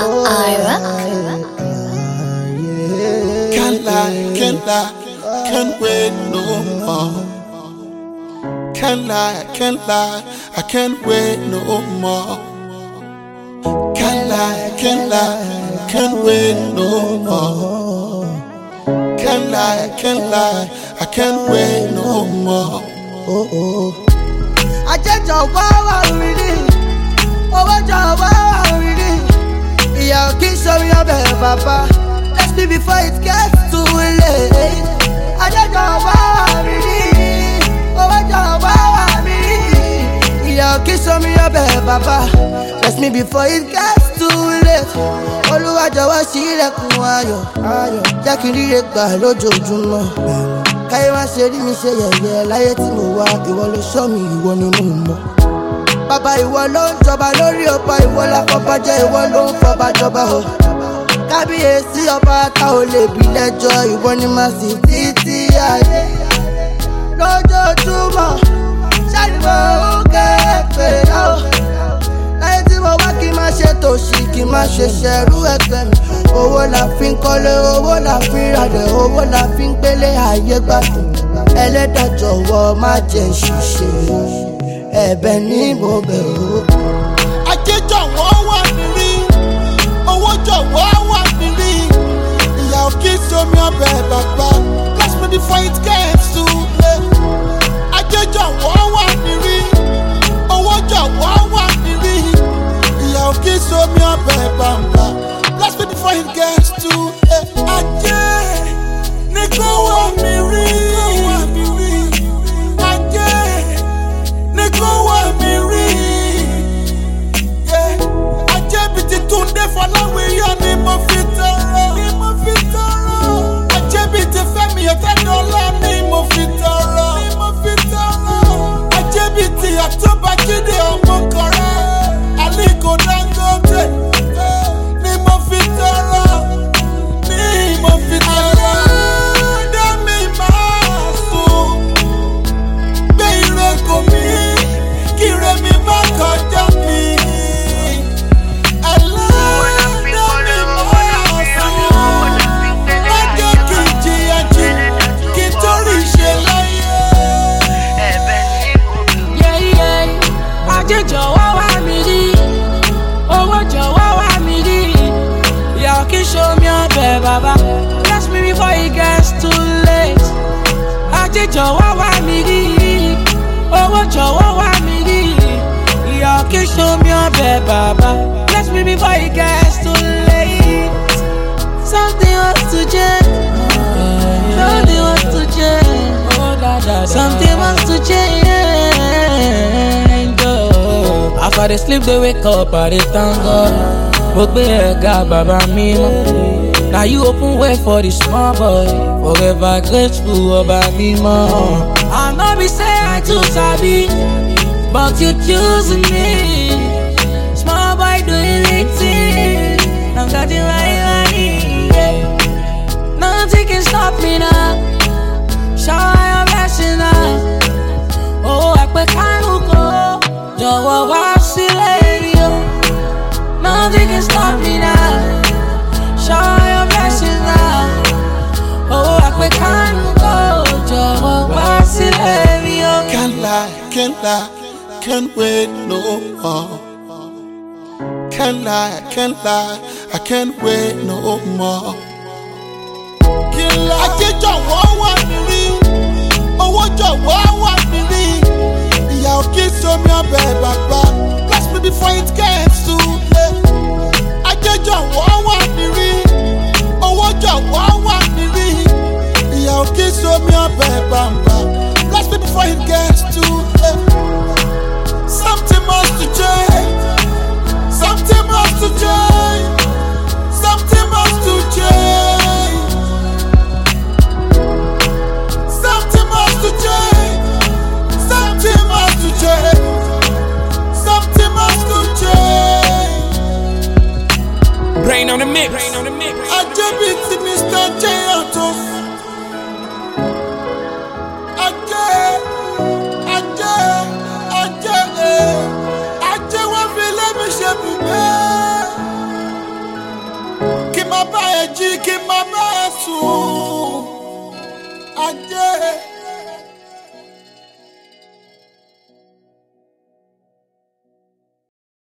Ira. Can't lie, can't wait no more. Can't lie, I can't wait no more. Can't lie, can't wait no more. Can't lie, I can't wait no more. I just sorry about Papa. Let's be before it gets too late. I just sorry about Papa. Let's me before it gets too late. Olúwa jọ̀wọ́ ṣílẹ̀kùn ayọ̀, jẹ́ kí n ríre gbà lójoojúmọ́. Káyé má ṣe rí mi ṣe yẹ̀yẹ́ láyé tí mo wá. Ìwọ ló ṣọ́ mi, ìwọ ni mo mọ̀. Bàbá ìwọ ló ń jọba lórí ọba, ìwọ láfọba jẹ́, ìwọ ló ń fọba jọba o. Kábíyèsí ọba tá ò lè bí lẹ́jọ́, ìwọ ni màá sì títí ayé. Lójoojúmọ́ ṣàlùmọ́ ó kéèpé náà. Láyé tí mo wá kí n má ṣe tòṣì, kí n má ṣe ṣẹ̀rú ẹgbẹ́ mi. Owó la fi ń kọ́lé, owó la fi ń ralẹ̀, owó la fi ń gbélé ayé gbádùn. Ẹlẹ́dàá jọ̀wọ́ má jẹ́ ṣìṣe, ẹ̀bẹ̀ ni mo bẹ̀ o. Ajé jọ̀wọ́ wà nílí, owó jọ̀wọ́ wà nílí. Ìyá ò kí sómi ọbẹ̀ bàbá, bless me before it gets too late. Ajé jọ̀wọ́ wà nílí, owó jọ̀wọ́ wà nílí. Ìyá ò kí sómi ọbẹ̀ bàbá, bless me before it gets too late. Ajé ní kó wà mí rí. Fọláwé yọ ni mo fi tọrọ. Ajẹ́bi ti Fẹ́mi Ọ̀tẹ́dọ́lá ni mo fi tọrọ. Ajẹ́bi ti Àtúbàjídé Ọmọkọ̀rẹ́. Aliko Dangote ni mo fi tọrọ. Dẹ́mi máa sùn. Gbé ire kò mí, kí ire mi má kọjá mi. Jọ̀wọ́ wá mi rí, owó jọ̀wọ́ wá mi rí. Ìyá ò kí show me ọbẹ̀ bàbá, bless me before it gets too late. Ajé jọ̀wọ́ wá mi rí, owó jọ̀wọ́ wá mi rí. Ìyá ò kí show me ọbẹ̀ bàbá, bless me before it gets too late. Something wants to change, something wants to change, something wants to change. After they sleep, they wake up, I dey thank God. But be a God, Baba Mimo. Now you open way for the small boy. Forever grateful, Baba Mimo. I know be say I too sabi, but you choosing me. Small boy doing big things. I'm getting my money. Yeah. Nothing can stop me now. Shower your blessing now. Oh, I can't go. Jọ̀wọ́ wá sílẹ̀ rí o. Nothing can stop me now. Show your blessings now. Oh, àpè kánú kò. Jọ̀wọ́ wá sílẹ̀ rí o. Can't lie, can't wait no more. Can't lie, I can't wait no more. Ajé jọ̀wọ́ wà nílí, owó jọ̀wọ́ wà nílí. Ìyá ò kí sómi ọbẹ̀ bàbá, bless me before it gets too late. Ajé jọ̀wọ́ wà nílí, owó jọ̀wọ́ wà nílí. Ìyá ò kí sómi ọbẹ̀ bàbá, bless me before it gets too late. Something must change, something must change, something must change. Something must change, something must change, something must change. Brain on the mix. Ajẹ́bi ti Mr. Jayantos. Ajé wọ́n fi lé mi ṣe bùgbé. jí kí n má bá ẹ sùn. Ajé.